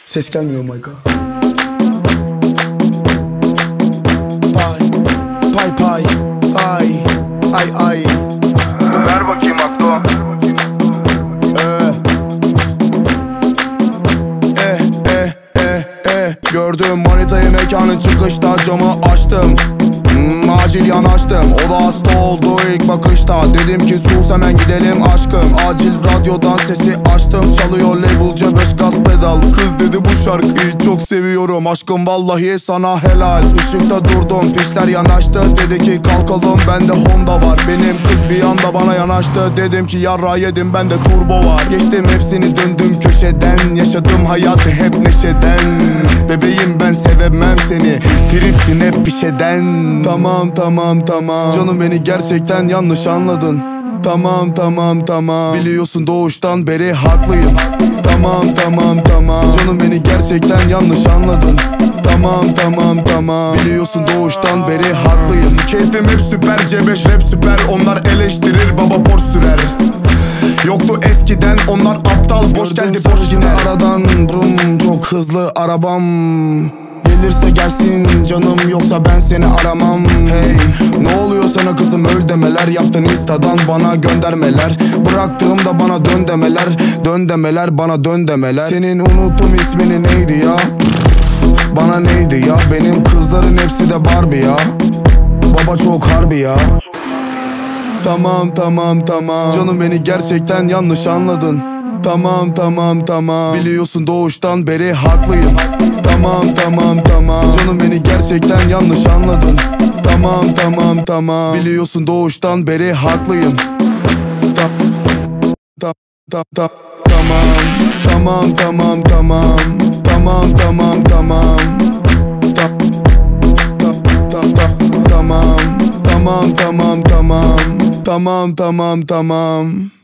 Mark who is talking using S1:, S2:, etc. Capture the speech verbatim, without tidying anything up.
S1: Ses gelmiyor Mayka. Pay pay pay ay ay ay.
S2: Ver bakayım aklo.
S1: Eh eh eh eh eh. Gördüm manitayı mekanın çıkışta, camı açtım. Hmm, acil yanaştım, o da hasta oldu ilk bakışta. Dedim ki sus hemen gidelim aşkım. Acil radyodan sesi açtım, çalıyor label C beş gaz pedal. Kız dedi bu şarkıyı çok seviyorum aşkım, vallahi sana helal. Işıkta durdum, pişler yanaştı, dedi ki kalkalım bende Honda var. Benim kız bir anda bana yanaştı, dedim ki yarra yedim bende turbo var. Geçtim hepsini döndüm köşeden, yaşadım hayatı hep neşeden. Bebeğim ben sevemem seni, tripsin hep bir şeyden. Tamam tamam tamam, canım beni gerçekten yanlış anladın. Tamam tamam tamam, biliyorsun doğuştan beri haklıyım. Tamam tamam tamam, canım beni gerçekten yanlış anladın. Tamam tamam tamam, biliyorsun doğuştan beri haklıyım. Keyfim hep süper, C beş rap süper. Onlar eleştirir, baba borç sürer. Yoktu eskiden, onlar aptal, boş geldi boş gider. Aradan brum, çok hızlı arabam. Gelirse gelsin canım, yoksa ben seni aramam. Hey, ne oluyor sana kızım, öl demeler. Yaptın instadan bana göndermeler. Bıraktığımda bana dön demeler. Dön demeler, bana dön demeler. Senin unuttum ismini neydi ya? Bana neydi ya? Benim kızların hepsi de Barbie ya. Baba çok harbi ya. Tamam tamam tamam, canım beni gerçekten yanlış anladın. Tamam tamam tamam, biliyorsun doğuştan beri haklıyım. Tamam tamam tamam, canım beni gerçekten yanlış anladın. Tamam tamam tamam, biliyorsun doğuştan beri haklıyım. Tam tam tam tam tamam tamam tamam tamam tamam tamam tamam tam tam tam tam tamam tamam tamam tamam tamam tamam tamam.